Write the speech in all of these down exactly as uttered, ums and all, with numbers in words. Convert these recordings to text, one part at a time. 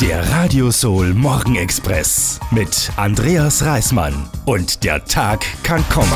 Der Radio Soul Morgenexpress mit Andreas Reismann. Und der Tag kann kommen.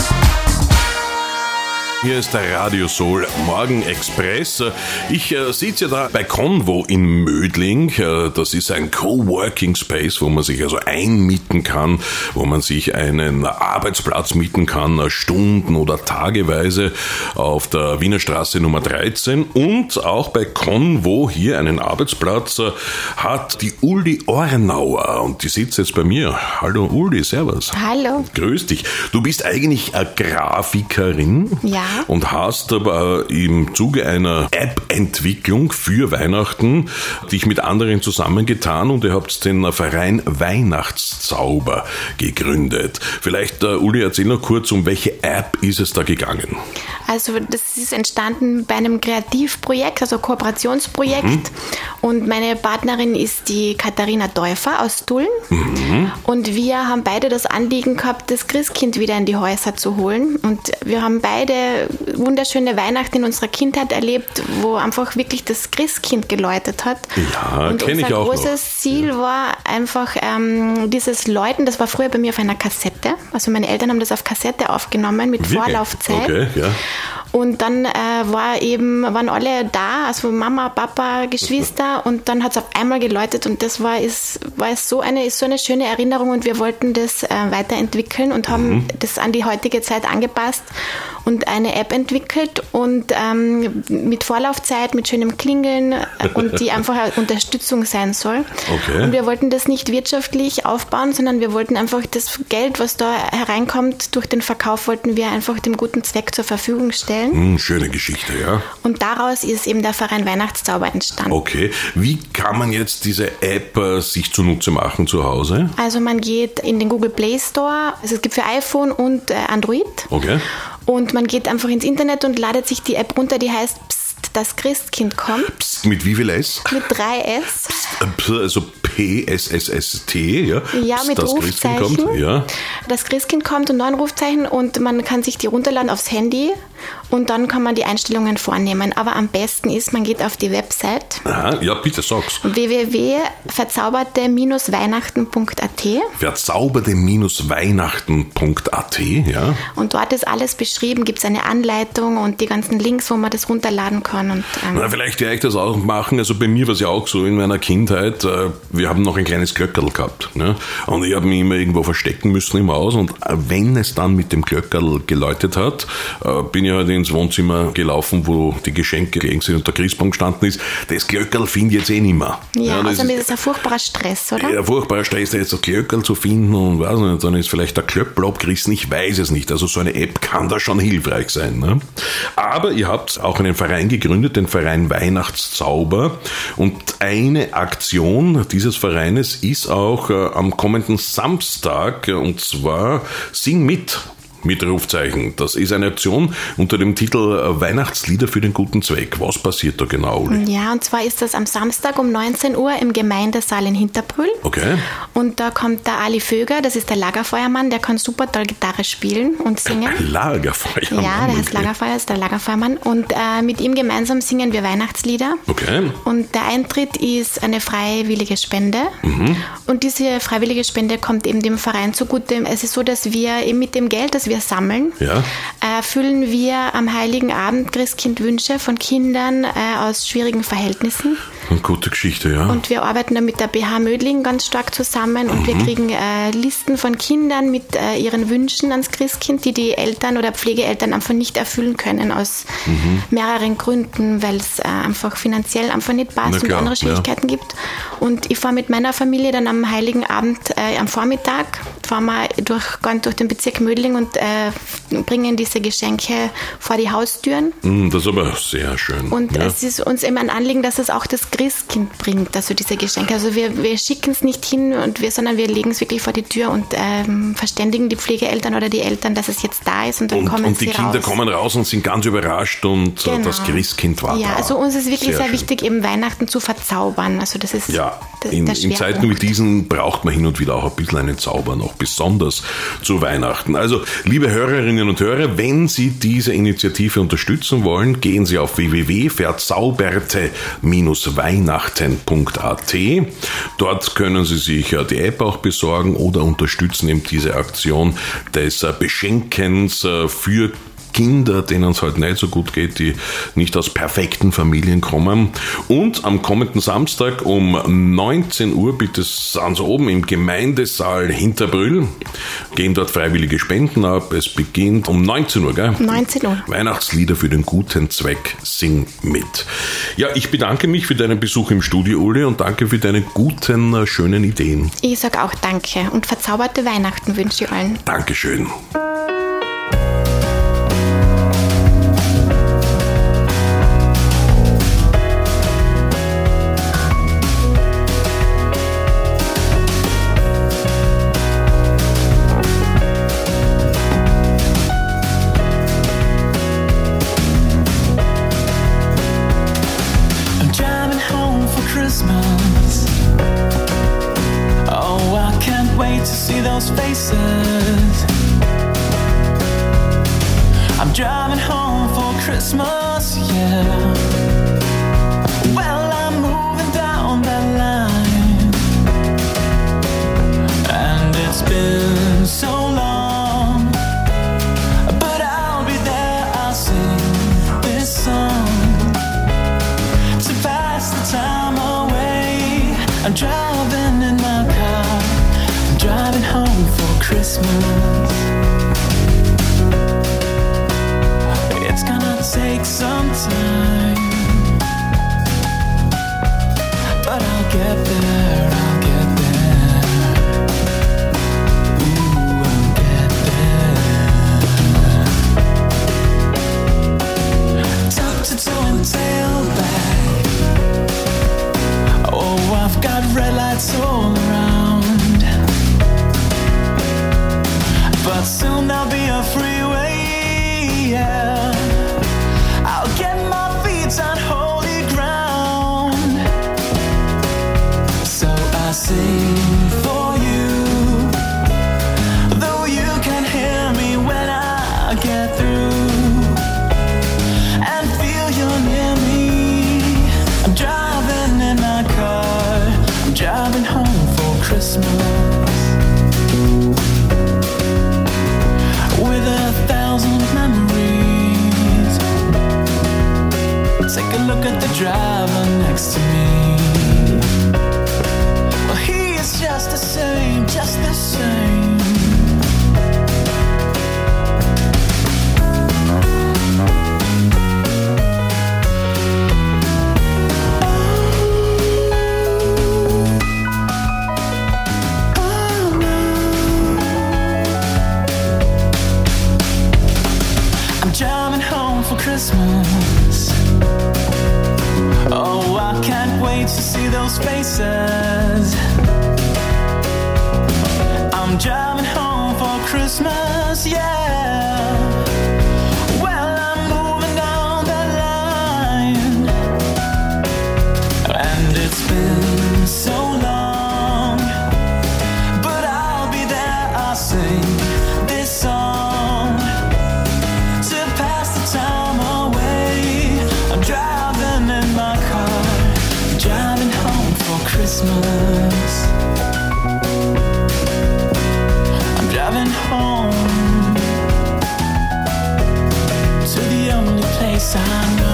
Hier ist der Radio Soul Morgenexpress. Ich äh, sitze ja da bei Convo in Mödling. Äh, das ist ein Coworking Space, wo man sich also einmieten kann, wo man sich einen Arbeitsplatz mieten kann, Stunden- oder tageweise auf der Wiener Straße Nummer dreizehn. Und auch bei Convo hier einen Arbeitsplatz äh, hat die Uli Ornauer. Und die sitzt jetzt bei mir. Hallo Uli, servus. Hallo. Grüß dich. Du bist eigentlich eine Grafikerin. Ja. Und hast aber im Zuge einer App-Entwicklung für Weihnachten dich mit anderen zusammengetan und ihr habt den Verein Weihnachtszauber gegründet. Vielleicht, uh, Uli, erzähl noch kurz, um welche App ist es da gegangen? Also das ist entstanden bei einem Kreativprojekt, also Kooperationsprojekt. Mhm. Und meine Partnerin ist die Katharina Däufer aus Tulln. Mhm. Und wir haben beide das Anliegen gehabt, das Christkind wieder in die Häuser zu holen. Und wir haben beide wunderschöne Weihnachten in unserer Kindheit erlebt, wo einfach wirklich das Christkind geläutet hat. Ja, kenne ich auch. Unser großes Ziel ja. war einfach ähm, dieses Läuten, das war früher bei mir auf einer Kassette. Also meine Eltern haben das auf Kassette aufgenommen mit wirklich? Vorlaufzeit. Okay, ja. Und dann äh, war eben, waren alle da, also Mama, Papa, Geschwister, und dann hat es auf einmal geläutet und das war, ist, war es so eine, ist so eine schöne Erinnerung und wir wollten das äh, weiterentwickeln und haben mhm. das an die heutige Zeit angepasst und eine App entwickelt und ähm, mit Vorlaufzeit, mit schönem Klingeln und die einfach eine Unterstützung sein soll. Okay. Und wir wollten das nicht wirtschaftlich aufbauen, sondern wir wollten einfach das Geld, was da hereinkommt, durch den Verkauf wollten wir einfach dem guten Zweck zur Verfügung stellen. Hm, schöne Geschichte, ja. Und daraus ist eben der Verein Weihnachtszauber entstanden. Okay. Wie kann man jetzt diese App äh, sich zunutze machen zu Hause? Also man geht in den Google Play Store, also es gibt für iPhone und äh, Android. Okay. Und man geht einfach ins Internet und ladet sich die App runter, die heißt Psst, das Christkind kommt. Psst, mit wie viel S? Mit drei S. Psst, also P S S S T, ja? Ja, Psst, mit das Rufzeichen. Christkind kommt, ja. Das Christkind kommt und neun Rufzeichen und man kann sich die runterladen aufs Handy und dann kann man die Einstellungen vornehmen. Aber am besten ist, man geht auf die Website. Aha, ja, bitte sag's. w w w punkt verzauberte Weihnachten punkt a t verzauberte Weihnachten punkt a t, ja. Und dort ist alles beschrieben, gibt es eine Anleitung und die ganzen Links, wo man das runterladen kann. Und, ähm Na, vielleicht werde ich das auch machen. Also bei mir war es ja auch so in meiner Kindheit, äh, wir haben noch ein kleines Glöckerl gehabt. Ne? Und ich habe mich immer irgendwo verstecken müssen im Haus. Und wenn es dann mit dem Glöckerl geläutet hat, äh, bin ich halt ins Wohnzimmer gelaufen, wo die Geschenke gelegen sind und der Christbaum gestanden ist. Das Glöckerl finde ich jetzt eh nicht mehr. Ja, ja das außerdem ist, ist es ein furchtbarer Stress, oder? Ja, ein furchtbarer Stress, jetzt das Glöckerl zu finden und weiß nicht, dann ist vielleicht der Klöppel abgerissen, ich weiß es nicht. Also so eine App kann da schon hilfreich sein. Ne? Aber ihr habt auch einen Verein gegründet, den Verein Weihnachtszauber. Und eine Aktion dieses Vereines ist auch äh, am kommenden Samstag, äh, und zwar Sing mit. Mit Rufzeichen. Das ist eine Aktion unter dem Titel Weihnachtslieder für den guten Zweck. Was passiert da genau, Uli? Ja, und zwar ist das am Samstag um neunzehn Uhr im Gemeindesaal in Hinterbrühl. Okay. Und da kommt der Ali Vöger, das ist der Lagerfeuermann, der kann super toll Gitarre spielen und singen. Ein Lagerfeuermann? Ja, der heißt okay. Lagerfeuer, ist der Lagerfeuermann. Und äh, mit ihm gemeinsam singen wir Weihnachtslieder. Okay. Und der Eintritt ist eine freiwillige Spende. Mhm. Und diese freiwillige Spende kommt eben dem Verein zugute. Es ist so, dass wir eben mit dem Geld, das wir sammeln, ja. erfüllen wir am Heiligen Abend Christkindwünsche von Kindern äh, aus schwierigen Verhältnissen. Eine gute Geschichte, ja. Und wir arbeiten da mit der B H Mödling ganz stark zusammen und mhm. wir kriegen äh, Listen von Kindern mit äh, ihren Wünschen ans Christkind, die die Eltern oder Pflegeeltern einfach nicht erfüllen können aus mhm. mehreren Gründen, weil es äh, einfach finanziell einfach nicht passt und andere Schwierigkeiten ja. gibt. Und ich fahre mit meiner Familie dann am Heiligen Abend äh, am Vormittag, fahren wir durch, durch den Bezirk Mödling und äh, bringen diese Geschenke vor die Haustüren. Mm, das ist aber sehr schön. Und ja. es ist uns immer ein Anliegen, dass es auch das Christkind bringt, also diese Geschenke. Also wir, wir schicken es nicht hin, und wir, sondern wir legen es wirklich vor die Tür und ähm, verständigen die Pflegeeltern oder die Eltern, dass es jetzt da ist und dann und, kommen und sie die Kinder raus. kommen raus und sind ganz überrascht und genau. das Christkind war ja, da. Ja, also uns ist wirklich sehr, sehr schön. wichtig, eben Weihnachten zu verzaubern. Also das ist ja, der, in, der in Zeiten wie diesen braucht man hin und wieder auch ein bisschen einen Zauber noch, besonders zu Weihnachten. Also Liebe Hörerinnen und Hörer, wenn Sie diese Initiative unterstützen wollen, gehen Sie auf w w w punkt verzauberte Bindestrich weihnachten punkt a t. Dort können Sie sich die App auch besorgen oder unterstützen eben diese Aktion des Beschenkens für Kinder, denen es halt nicht so gut geht, die nicht aus perfekten Familien kommen. Und am kommenden Samstag um neunzehn Uhr, bitte sind Sie oben im Gemeindesaal Hinterbrühl, gehen dort freiwillige Spenden ab. Es beginnt um neunzehn Uhr, gell? neunzehn Uhr. Weihnachtslieder für den guten Zweck, sing mit. Ja, ich bedanke mich für deinen Besuch im Studio, Uli, und danke für deine guten, schönen Ideen. Ich sage auch danke und verzauberte Weihnachten wünsche ich allen. Dankeschön. I'm driving home for Christmas, yeah. Well, I'm moving down that line, and it's been so long, but I'll be there, I'll sing this song to pass the time away. I'm driving in my car, I'm driving home for Christmas. It's gonna take some time, but I'll get there, I'll get there. Ooh, I'll get there. Top to toe and tailback. Oh, I've got red lights all around, but soon there'll be a freeway, yeah. I'll get my feet on holy ground, so I sing for you, though you can hear me when I get through, and feel you're near me. I'm driving in my car, I'm driving home for Christmas, with a thousand memories. Take a look at the driver next to me. Well, he is just the same, just the same. I'm driving home for Christmas. Oh, I can't wait to see those faces. I'm driving home for Christmas, yeah. Well, I'm moving down that line, and it's been so long, but I'll be there, I'll sing this song to pass the time away. I'm driving in my car, I'm driving home for Christmas. I'm driving home to the only place I know.